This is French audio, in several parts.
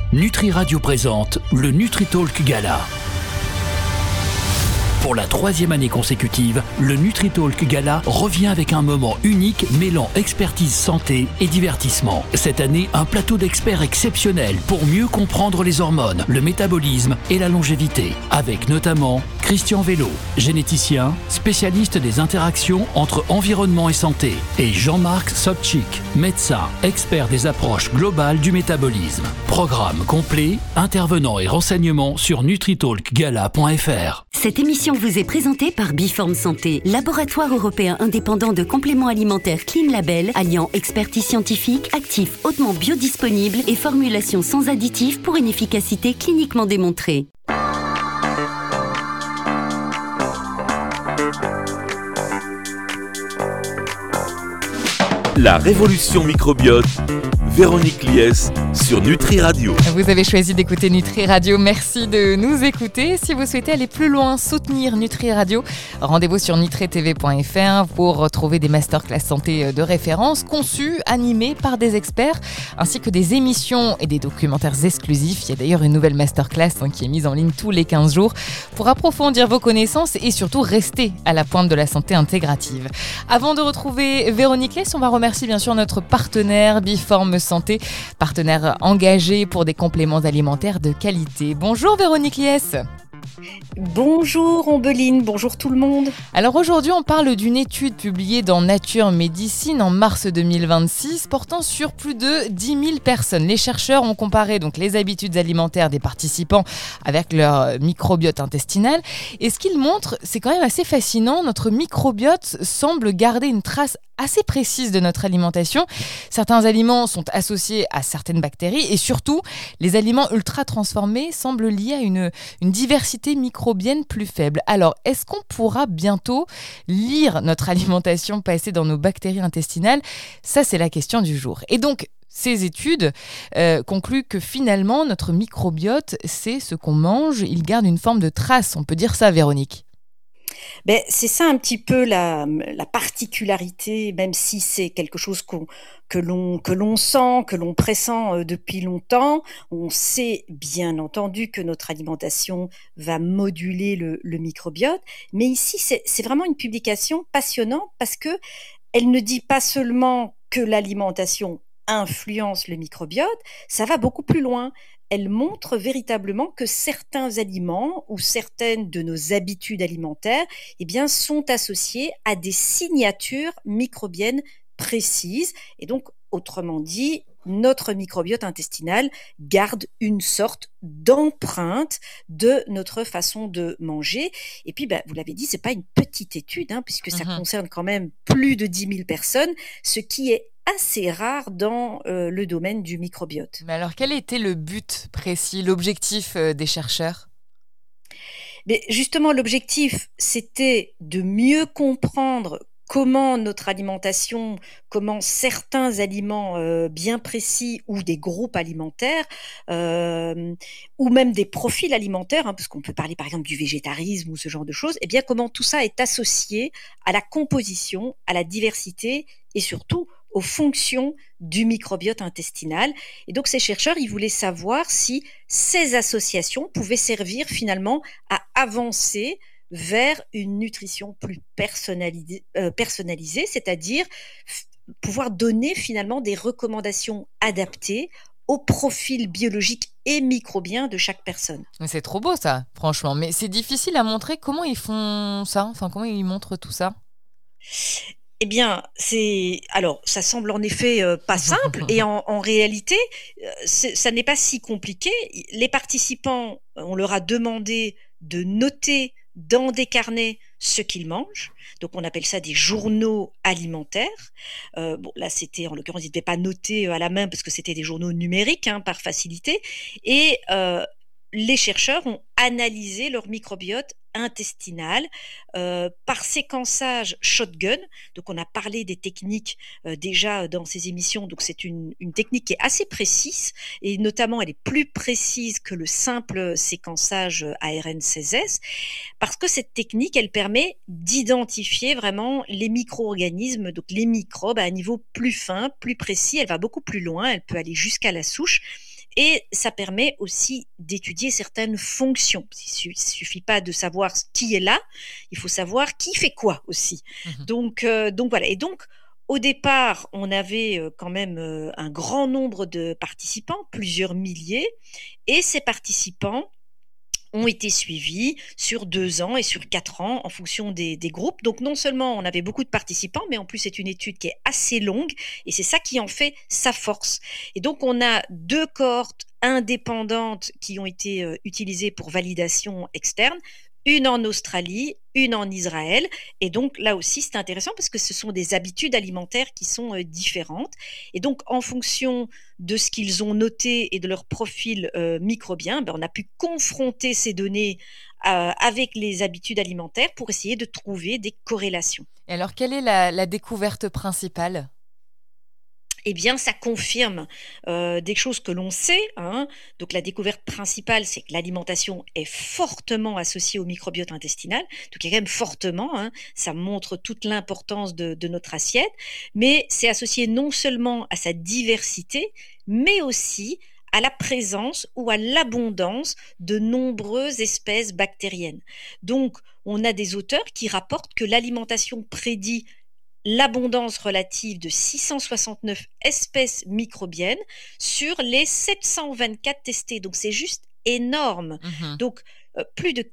Nutri Radio présente le NutriTalk Gala. Pour la 3e année consécutive, le NutriTalk Gala revient avec un moment unique mêlant expertise santé et divertissement. Cette année, un plateau d'experts exceptionnels pour mieux comprendre les hormones, le métabolisme et la longévité. Avec notamment Christian Vélo, généticien, spécialiste des interactions entre environnement et santé, et Jean-Marc Sobchik, médecin, expert des approches globales du métabolisme. Programme complet, intervenants et renseignements sur nutritalkgala.fr. Cette émission vous est présentée par Biform Santé, laboratoire européen indépendant de compléments alimentaires Clean Label, alliant expertise scientifique, actifs hautement biodisponibles et formulations sans additifs pour une efficacité cliniquement démontrée. La révolution microbiote, Véronique Lies sur Nutri Radio. Vous avez choisi d'écouter Nutri Radio, merci de nous écouter. Si vous souhaitez aller plus loin, soutenir Nutri Radio, rendez-vous sur nutritv.fr pour retrouver des masterclass santé de référence conçus, animés par des experts, ainsi que des émissions et des documentaires exclusifs. Il y a d'ailleurs une nouvelle masterclass qui est mise en ligne tous les 15 jours pour approfondir vos connaissances et surtout rester à la pointe de la santé intégrative. Avant de retrouver Véronique Lies, on va remercier bien sûr notre partenaire Biform Santé, partenaire engagé pour des compléments alimentaires de qualité. Bonjour Véronique Lies. Bonjour Ombeline, bonjour tout le monde. Alors aujourd'hui on parle d'une étude publiée dans Nature Medicine en mars 2026 portant sur plus de 10 000 personnes. Les chercheurs ont comparé donc les habitudes alimentaires des participants avec leur microbiote intestinal et ce qu'ils montrent c'est quand même assez fascinant. Notre microbiote semble garder une trace assez précise de notre alimentation. Certains aliments sont associés à certaines bactéries et surtout les aliments ultra transformés semblent liés à une diversité microbienne plus faible. Alors, est-ce qu'on pourra bientôt lire notre alimentation passée dans nos bactéries intestinales ? Ça, c'est la question du jour. Et donc, ces études concluent que finalement, notre microbiote, c'est ce qu'on mange. Il garde une forme de trace. On peut dire ça, Véronique ? C'est ça un petit peu la particularité, même si c'est quelque chose que l'on sent, que l'on pressent depuis longtemps. On sait bien entendu que notre alimentation va moduler le microbiote, mais ici c'est vraiment une publication passionnante parce que elle ne dit pas seulement que l'alimentation influence le microbiote, ça va beaucoup plus loin. Elle montre véritablement que certains aliments ou certaines de nos habitudes alimentaires sont associés à des signatures microbiennes précises. Et donc, autrement dit, notre microbiote intestinal garde une sorte d'empreinte de notre façon de manger. Et puis, vous l'avez dit, c'est pas une petite étude, puisque ça concerne quand même plus de 10 000 personnes, ce qui est assez rare dans le domaine du microbiote. Mais alors, quel était le but précis, l'objectif des chercheurs ? Mais justement, l'objectif, c'était de mieux comprendre comment notre alimentation, comment certains aliments bien précis ou des groupes alimentaires ou même des profils alimentaires, parce qu'on peut parler par exemple du végétarisme ou ce genre de choses, comment tout ça est associé à la composition, à la diversité et surtout aux fonctions du microbiote intestinal. Et donc ces chercheurs, ils voulaient savoir si ces associations pouvaient servir finalement à avancer vers une nutrition plus personnalisée, c'est-à-dire pouvoir donner finalement des recommandations adaptées au profil biologique et microbien de chaque personne. C'est trop beau ça, franchement. Mais c'est difficile à montrer. Comment ils font ça ? Comment ils montrent tout ça ? Alors, ça semble en effet pas simple et en réalité, ça n'est pas si compliqué. Les participants, on leur a demandé de noter dans des carnets ce qu'ils mangent. Donc, on appelle ça des journaux alimentaires. Là, c'était, en l'occurrence, ils ne devaient pas noter à la main parce que c'était des journaux numériques, par facilité. Et les chercheurs ont analysé leur microbiote intestinal par séquençage shotgun. Donc on a parlé des techniques déjà dans ces émissions, donc c'est une technique qui est assez précise et notamment elle est plus précise que le simple séquençage ARN16S parce que cette technique elle permet d'identifier vraiment les micro-organismes, donc les microbes à un niveau plus fin, plus précis, elle va beaucoup plus loin, elle peut aller jusqu'à la souche. et ça permet aussi d'étudier certaines fonctions. Il suffit pas de savoir qui est là, il faut savoir qui fait quoi aussi. Mmh. Donc voilà. Et donc, au départ, on avait quand même un grand nombre de participants, plusieurs milliers, et ces participants ont été suivis sur 2 ans et sur 4 ans en fonction des groupes. Donc non seulement on avait beaucoup de participants, mais en plus c'est une étude qui est assez longue et c'est ça qui en fait sa force. Et donc on a 2 cohortes indépendantes qui ont été utilisées pour validation externe, une en Australie, une en Israël. Et donc là aussi, c'est intéressant parce que ce sont des habitudes alimentaires qui sont différentes. Et donc, en fonction de ce qu'ils ont noté et de leur profil microbien, on a pu confronter ces données avec les habitudes alimentaires pour essayer de trouver des corrélations. Et alors, quelle est la découverte principale? Eh bien, ça confirme des choses que l'on sait, hein. Donc la découverte principale, c'est que l'alimentation est fortement associée au microbiote intestinal. Donc il y a quand même fortement, hein, ça montre toute l'importance de notre assiette, mais c'est associé non seulement à sa diversité, mais aussi à la présence ou à l'abondance de nombreuses espèces bactériennes. Donc, on a des auteurs qui rapportent que l'alimentation prédit l'abondance relative de 669 espèces microbiennes sur les 724 testées. Donc c'est juste énorme. Mmh. Donc plus de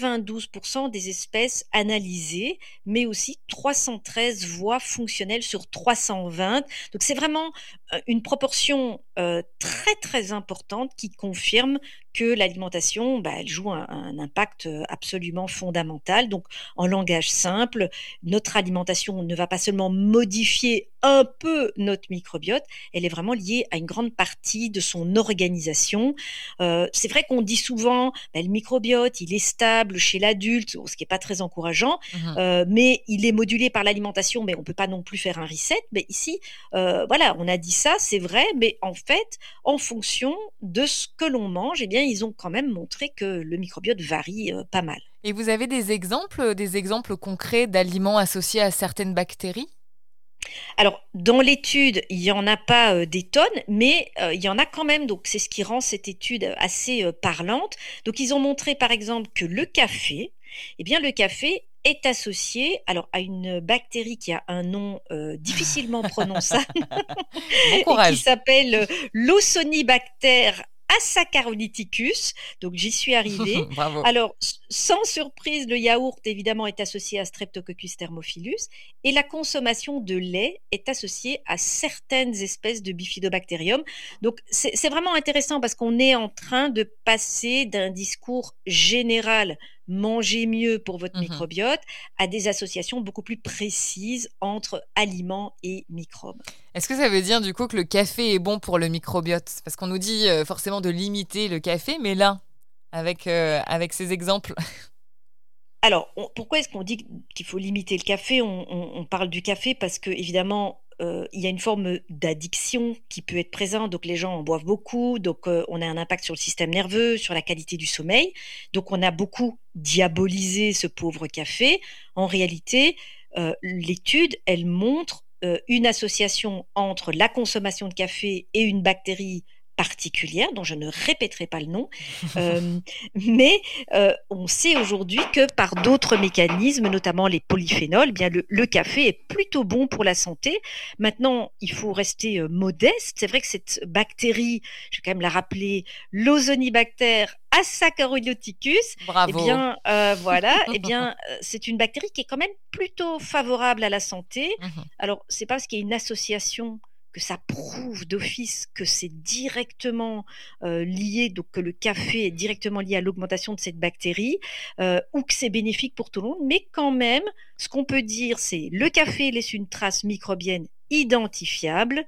92% des espèces analysées, mais aussi 313 voies fonctionnelles sur 320. Donc c'est vraiment une proportion très très importante qui confirme que l'alimentation, elle joue un impact absolument fondamental. Donc en langage simple, notre alimentation ne va pas seulement modifier un peu notre microbiote, elle est vraiment liée à une grande partie de son organisation. C'est vrai qu'on dit souvent, le microbiote, il est stable chez l'adulte, ce qui n'est pas très encourageant, Mmh. mais il est modulé par l'alimentation, mais on ne peut pas non plus faire un reset. Mais ici, voilà, on a dit ça, c'est vrai, mais en fait, en fonction de ce que l'on mange, eh bien, ils ont quand même montré que le microbiote varie pas mal. Et vous avez des exemples concrets d'aliments associés à certaines bactéries? Alors, dans l'étude, il y en a pas, des tonnes, mais il y en a quand même, donc c'est ce qui rend cette étude assez, parlante. Donc ils ont montré, par exemple, que le café, eh bien, le café est associé, alors, à une bactérie qui a un nom, difficilement prononçable Bon et qui courage. s'appelle, Lawsonibacter asaccharomyces. Donc j'y suis arrivée. Bravo. Alors, sans surprise, le yaourt, évidemment, est associé à Streptococcus thermophilus et la consommation de lait est associée à certaines espèces de Bifidobacterium. Donc c'est vraiment intéressant parce qu'on est en train de passer d'un discours général, mangez mieux pour votre Mmh. microbiote, à des associations beaucoup plus précises entre aliments et microbes. Est-ce que ça veut dire du coup que le café est bon pour le microbiote? Parce qu'on nous dit, forcément de limiter le café, mais là, avec ces exemples. Alors, pourquoi est-ce qu'on dit qu'il faut limiter le café? On parle du café parce que évidemment, il y a une forme d'addiction qui peut être présente, donc les gens en boivent beaucoup, donc on a un impact sur le système nerveux, sur la qualité du sommeil. Donc on a beaucoup diabolisé ce pauvre café. En réalité, l'étude, elle montre, une association entre la consommation de café et une bactérie particulière dont je ne répéterai pas le nom, hem, mais on sait aujourd'hui que par d'autres mécanismes, notamment les polyphénols, eh bien le café est plutôt bon pour la santé. Maintenant, il faut rester, modeste. C'est vrai que cette bactérie, je vais quand même la rappeler, l'Ozonibacter asaccharomyces, eh Bravo. bien, voilà, eh bien, c'est une bactérie qui est quand même plutôt favorable à la santé. Mmh. Alors, c'est pas parce qu'il y a une association que ça prouve d'office que c'est directement, lié, donc que le café est directement lié à l'augmentation de cette bactérie, ou que c'est bénéfique pour tout le monde. Mais quand même, ce qu'on peut dire, c'est le café laisse une trace microbienne identifiable,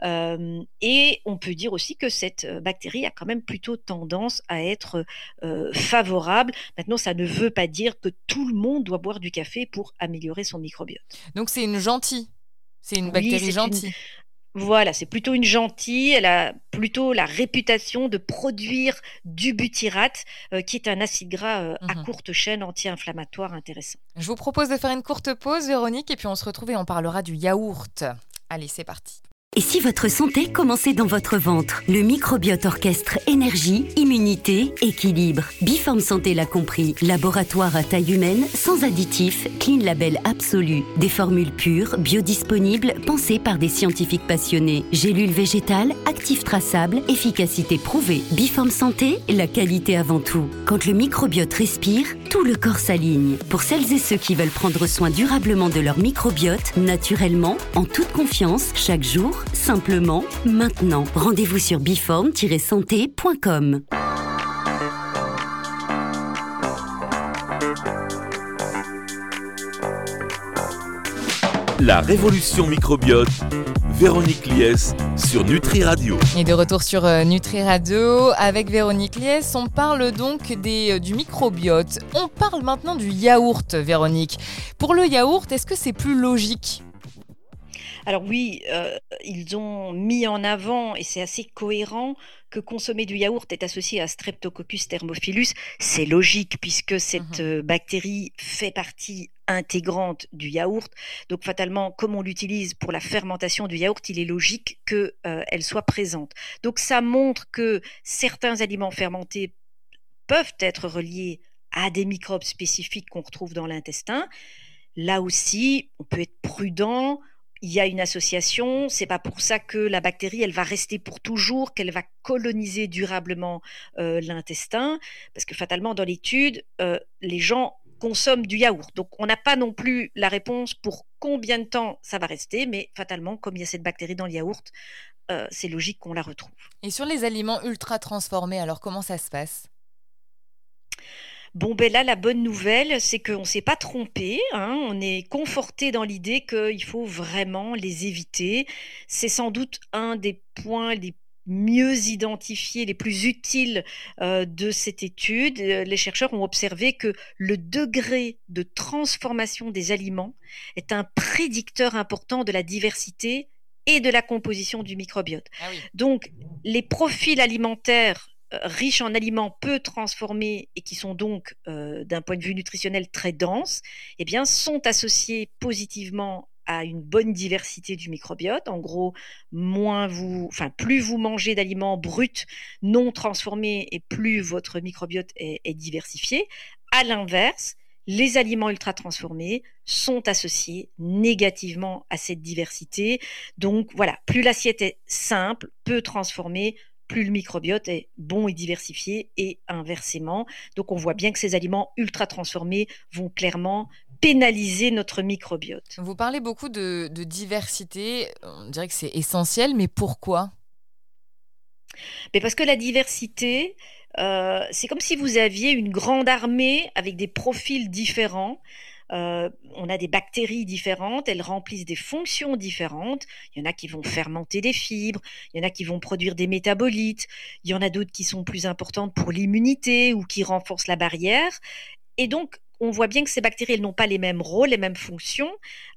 et on peut dire aussi que cette, bactérie a quand même plutôt tendance à être, favorable. Maintenant, ça ne veut pas dire que tout le monde doit boire du café pour améliorer son microbiote. Donc c'est une gentille? C'est une Oui, bactérie c'est une gentille? voilà, c'est plutôt une gentille. Elle a plutôt la réputation de produire du butyrate, qui est un acide gras, à Mmh. courte chaîne anti-inflammatoire intéressant. Je vous propose de faire une courte pause, Véronique, et puis on se retrouve et on parlera du yaourt. Allez, c'est parti. Et si votre santé commençait dans votre ventre? Le microbiote orchestre énergie, immunité, équilibre. Biforme Santé l'a compris. Laboratoire à taille humaine, sans additifs, clean label absolu. Des formules pures, biodisponibles, pensées par des scientifiques passionnés. Gélules végétales, actifs traçables, efficacité prouvée. Biforme Santé, la qualité avant tout. Quand le microbiote respire, tout le corps s'aligne. Pour celles et ceux qui veulent prendre soin durablement de leur microbiote, naturellement, en toute confiance, chaque jour, simplement, maintenant. Rendez-vous sur biforme-santé.com. La révolution microbiote, Véronique Lies sur Nutri Radio. Et de retour sur Nutri Radio avec Véronique Lies, on parle donc du microbiote. On parle maintenant du yaourt, Véronique. Pour le yaourt, est-ce que c'est plus logique ? Alors oui, ils ont mis en avant, et c'est assez cohérent, que consommer du yaourt est associé à Streptococcus thermophilus. C'est logique puisque cette bactérie fait partie intégrante du yaourt. Donc fatalement, comme on l'utilise pour la fermentation du yaourt, il est logique qu'elle soit présente. Donc ça montre que certains aliments fermentés peuvent être reliés à des microbes spécifiques qu'on retrouve dans l'intestin. Là aussi, on peut être prudent. Il y a une association, c'est pas pour ça que la bactérie, elle va rester pour toujours, qu'elle va coloniser durablement l'intestin, parce que fatalement, dans l'étude, les gens consomment du yaourt. Donc, on n'a pas non plus la réponse pour combien de temps ça va rester, mais fatalement, comme il y a cette bactérie dans le yaourt, c'est logique qu'on la retrouve. Et sur les aliments ultra transformés, alors comment ça se passe ? Bon, ben là, la bonne nouvelle, c'est qu'on ne s'est pas trompé, hein. On est conforté dans l'idée qu'il faut vraiment les éviter. C'est sans doute un des points les mieux identifiés, les plus utiles de cette étude. Les chercheurs ont observé que le degré de transformation des aliments est un prédicteur important de la diversité et de la composition du microbiote. Ah oui. Donc, les profils alimentaires riches en aliments peu transformés et qui sont donc, d'un point de vue nutritionnel, très denses, eh bien, sont associés positivement à une bonne diversité du microbiote. En gros, plus vous mangez d'aliments bruts, non transformés, et plus votre microbiote est diversifié. À l'inverse, les aliments ultra transformés sont associés négativement à cette diversité. Donc voilà, plus l'assiette est simple, peu transformée, plus le microbiote est bon et diversifié, et inversement. Donc on voit bien que ces aliments ultra transformés vont clairement pénaliser notre microbiote. Vous parlez beaucoup de diversité, on dirait que c'est essentiel, mais pourquoi ? Mais parce que la diversité, c'est comme si vous aviez une grande armée avec des profils différents. On a des bactéries différentes, elles remplissent des fonctions différentes. Il y en a qui vont fermenter des fibres, il y en a qui vont produire des métabolites, il y en a d'autres qui sont plus importantes pour l'immunité ou qui renforcent la barrière. Et donc, on voit bien que ces bactéries, elles n'ont pas les mêmes rôles, les mêmes fonctions.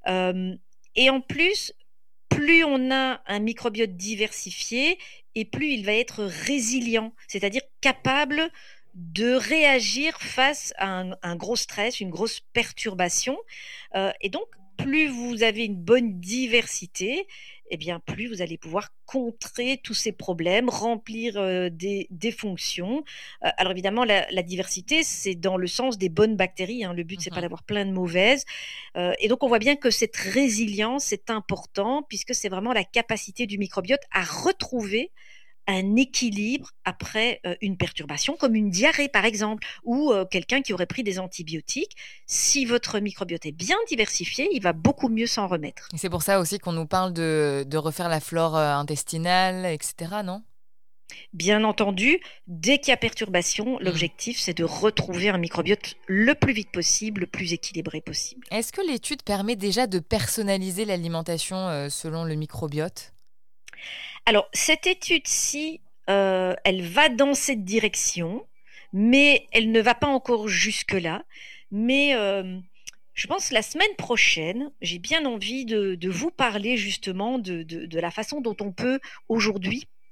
Et en plus, plus on a un microbiote diversifié, et plus il va être résilient, c'est-à-dire capable de réagir face à un gros stress, une grosse perturbation. Et donc, plus vous avez une bonne diversité, eh bien, plus vous allez pouvoir contrer tous ces problèmes, remplir des fonctions. Alors évidemment, la diversité, c'est dans le sens des bonnes bactéries, hein. Le but, c'est pas d'avoir plein de mauvaises. Et donc, on voit bien que cette résilience est important, puisque c'est vraiment la capacité du microbiote à retrouver un équilibre après une perturbation, comme une diarrhée par exemple, ou quelqu'un qui aurait pris des antibiotiques. Si votre microbiote est bien diversifié, il va beaucoup mieux s'en remettre. Et c'est pour ça aussi qu'on nous parle de refaire la flore intestinale, etc., non ? Bien entendu, dès qu'il y a perturbation, l'objectif c'est de retrouver un microbiote le plus vite possible, le plus équilibré possible. Est-ce que l'étude permet déjà de personnaliser l'alimentation selon le microbiote ? Alors, cette étude-ci, elle va dans cette direction, mais elle ne va pas encore jusque-là. Mais je pense que la semaine prochaine, j'ai bien envie de vous parler justement de la façon dont on peut aujourd'hui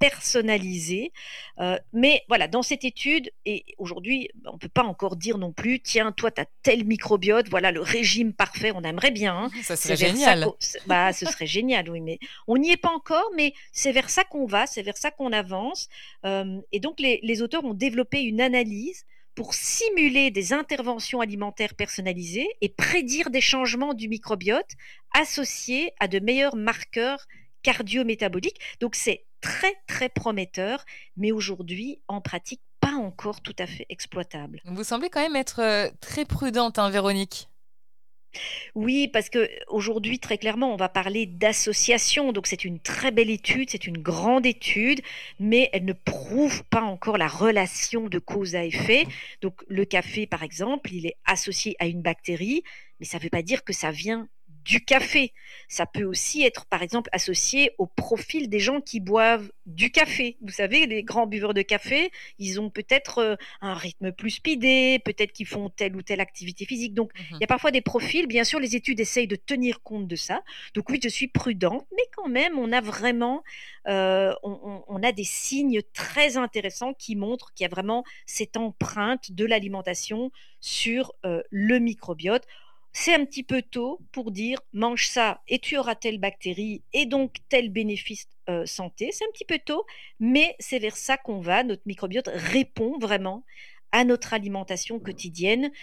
personnalisé. Mais voilà, dans cette étude, et aujourd'hui, on ne peut pas encore dire non plus, tiens, toi, tu as tel microbiote, voilà le régime parfait, on aimerait bien. Hein. Ça C'est serait vers génial. ce serait génial, oui, mais on n'y est pas encore, mais c'est vers ça qu'on va, c'est vers ça qu'on avance. Et donc, les auteurs ont développé une analyse pour simuler des interventions alimentaires personnalisées et prédire des changements du microbiote associés à de meilleurs marqueurs cardio-métaboliques. Donc, c'est très, très prometteur, mais aujourd'hui, en pratique, pas encore tout à fait exploitable. Vous semblez quand même être très prudente, hein, Véronique. Oui, parce que aujourd'hui, très clairement, on va parler d'association. Donc, c'est une très belle étude, c'est une grande étude, mais elle ne prouve pas encore la relation de cause à effet. Donc, le café, par exemple, il est associé à une bactérie, mais ça ne veut pas dire que ça vient du café. Ça peut aussi être, par exemple, associé au profil des gens qui boivent du café. Vous savez, les grands buveurs de café, ils ont peut-être un rythme plus speedé, peut-être qu'ils font telle ou telle activité physique. Donc, il y a parfois des profils. Bien sûr, les études essayent de tenir compte de ça. Donc, oui, je suis prudente, mais quand même, on a vraiment on a des signes très intéressants qui montrent qu'il y a vraiment cette empreinte de l'alimentation sur le microbiote. C'est un petit peu tôt pour dire mange ça et tu auras telle bactérie et donc tel bénéfice santé. C'est un petit peu tôt, mais c'est vers ça qu'on va. Notre microbiote répond vraiment à notre alimentation quotidienne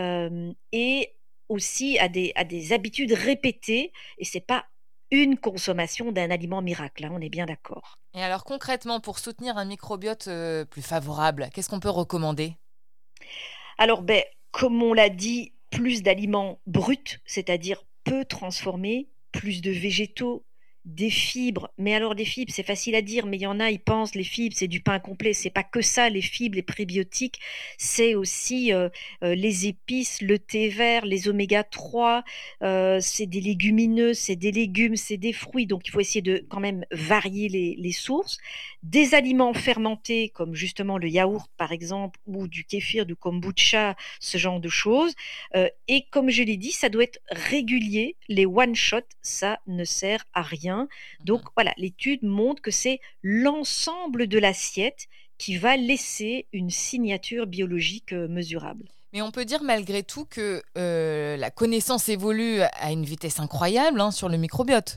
et aussi à des habitudes répétées. Et c'est pas une consommation d'un aliment miracle, hein, on est bien d'accord. Et alors concrètement, pour soutenir un microbiote plus favorable, qu'est-ce qu'on peut recommander? Alors, comme on l'a dit, plus d'aliments bruts, c'est-à-dire peu transformés, plus de végétaux, des fibres. Mais alors, des fibres, c'est facile à dire, mais il y en a, ils pensent les fibres, c'est du pain complet. C'est pas que ça, les fibres, les prébiotiques, c'est aussi les épices, le thé vert, les oméga 3, c'est des légumineuses, c'est des légumes, c'est des fruits. Donc, il faut essayer de quand même varier les sources. Des aliments fermentés, comme justement le yaourt, par exemple, ou du kéfir, du kombucha, ce genre de choses. Et comme je l'ai dit, ça doit être régulier. Les one-shot, ça ne sert à rien. Donc voilà, l'étude montre que c'est l'ensemble de l'assiette qui va laisser une signature biologique mesurable. Mais on peut dire malgré tout que la connaissance évolue à une vitesse incroyable, hein, sur le microbiote.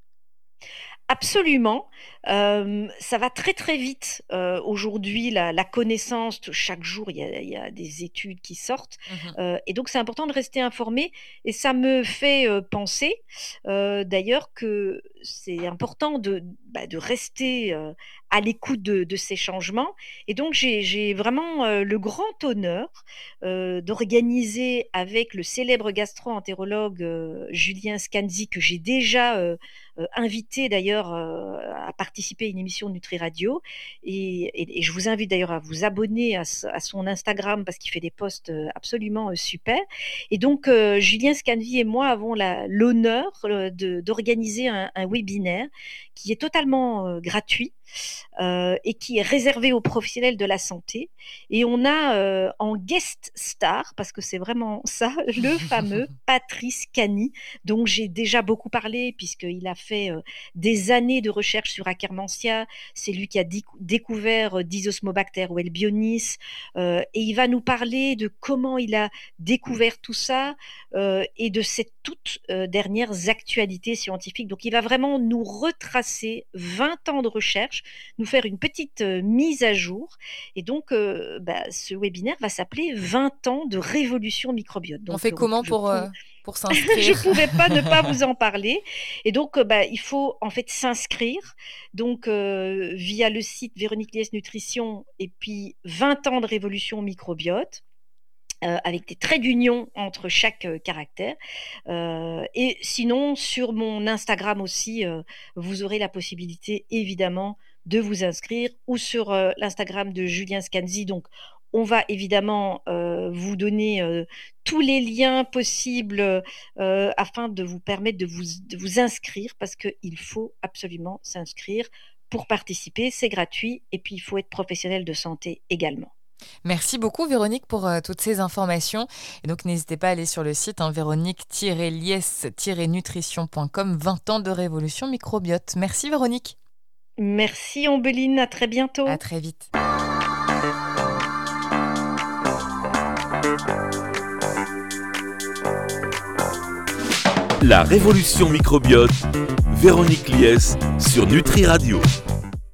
Absolument, ça va très, très vite, aujourd'hui la connaissance, chaque jour il y a des études qui sortent, Mhm. et donc c'est important de rester informé et ça me fait, penser, d'ailleurs que c'est important de rester, à l'écoute de ces changements et donc j'ai vraiment, le grand honneur, d'organiser avec le célèbre gastro-entérologue, Julien Scanzi que j'ai déjà, invité d'ailleurs à participer à une émission de Nutri Radio. Et je vous invite d'ailleurs à vous abonner à son Instagram parce qu'il fait des posts absolument super. Et donc, Julien Scanvi et moi avons l'honneur d'organiser un webinaire qui est totalement gratuit et qui est réservé aux professionnels de la santé. Et on a en guest star, parce que c'est vraiment ça, le fameux Patrice Cani, dont j'ai déjà beaucoup parlé, puisqu'il a fait des années de recherche sur Akkermansia. C'est lui qui a découvert Dysosmobacter ou Elbionis. Et il va nous parler de comment il a découvert tout ça et de ces toutes dernières actualités scientifiques. Donc, il va vraiment nous retracer 20 ans de recherche, nous faire une petite mise à jour. Et donc, ce webinaire va s'appeler 20 ans de révolution microbiote. On Donc, fait comment pour je s'inscrire? pouvais pas ne pas vous en parler. Et donc, il faut en fait s'inscrire. Donc, via le site Véronique Liès Nutrition et puis 20 ans de révolution microbiote. Avec des traits d'union entre chaque caractère. Et sinon, sur mon Instagram aussi, vous aurez la possibilité évidemment de vous inscrire ou sur l'Instagram de Julien Scanzi. Donc, on va évidemment vous donner tous les liens possibles afin de vous permettre de vous inscrire parce qu'il faut absolument s'inscrire pour participer. C'est gratuit et puis il faut être professionnel de santé également. Merci beaucoup Véronique pour toutes ces informations. Et donc n'hésitez pas à aller sur le site, hein, véronique-lies-nutrition.com, 20 ans de révolution microbiote. Merci Véronique. Merci Ombeline, à très bientôt. À très vite. La révolution microbiote, Véronique Lies sur Nutri Radio.